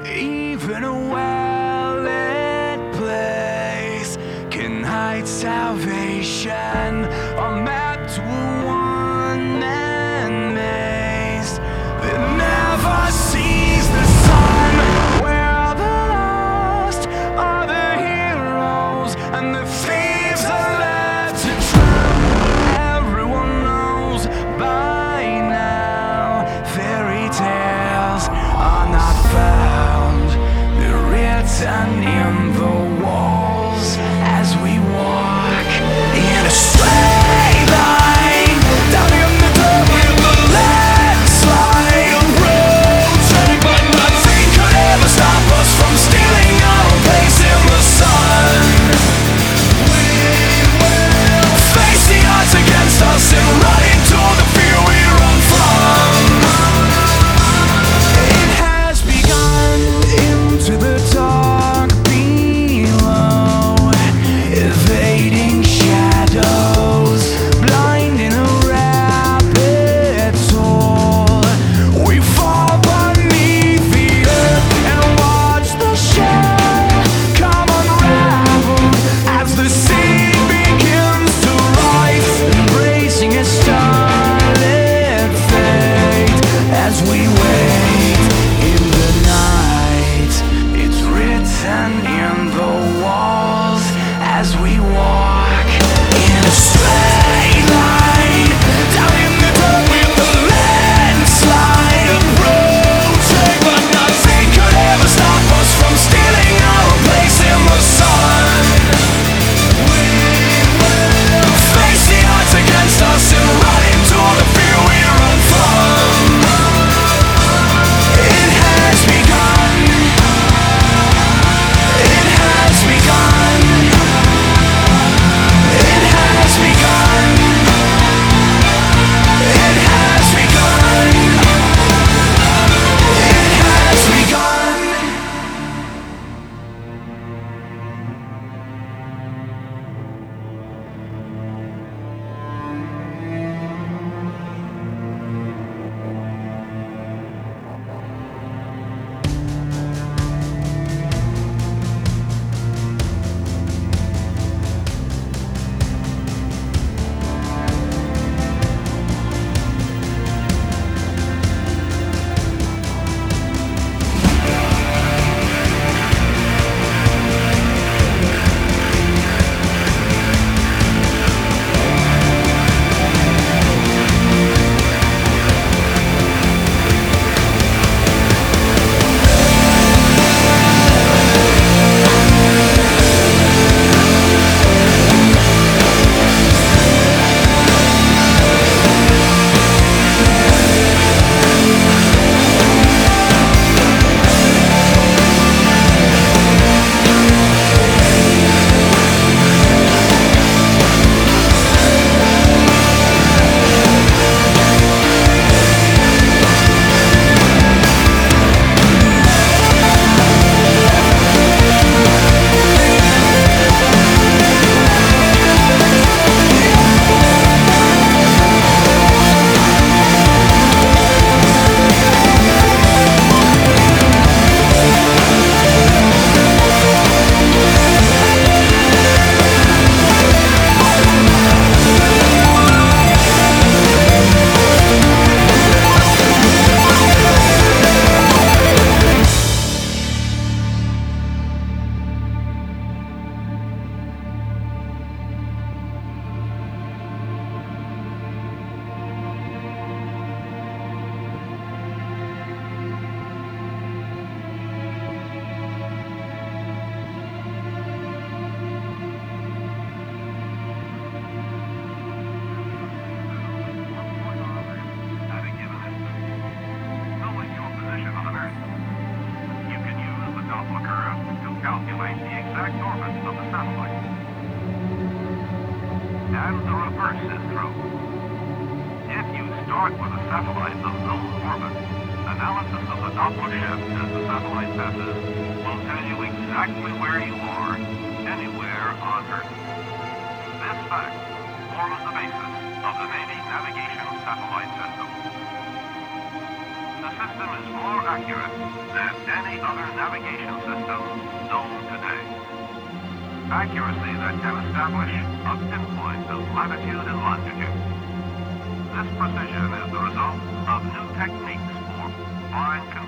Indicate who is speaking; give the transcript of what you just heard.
Speaker 1: Even a well-lit place can hide salvation, a map to a one-man maze that never sees the sun, where the lost are the heroes and the thieves are left to drown. Everyone knows by now fairy tales are not found, they're written in the walls as we walk in a straight line down in the dirt with the landslide. A road turning, but nothing could ever stop us from stealing our place in the sun. We will face the odds against us and run into the fear we run from. It has begun into the dark below, evading shadows, blind in a rapid toll. We fall beneath the earth and watch the shell come unraveled as the sea begins to rise, embracing a starlit fate as we wait in the night. It's written in the walls as we walk in a straight line down in the dirt with the landslide. Approaching, but nothing could ever stop us from stealing our place in the sun. We will face the odds against us and run into the fear we run from. It has begun. It has begun. It has begun. It has begun. It has begun.
Speaker 2: Calculate the exact orbit of the satellite. And the reverse is true. If you start with a satellite of low orbit, analysis of the Doppler shift as the satellite passes will tell you exactly where you are, anywhere on Earth. This fact forms the basis of the Navy Navigation Satellite System. the system is more accurate than any other navigation system known today. Accuracy that can establish a pinpoint of latitude and longitude. This precision is the result of new techniques for fine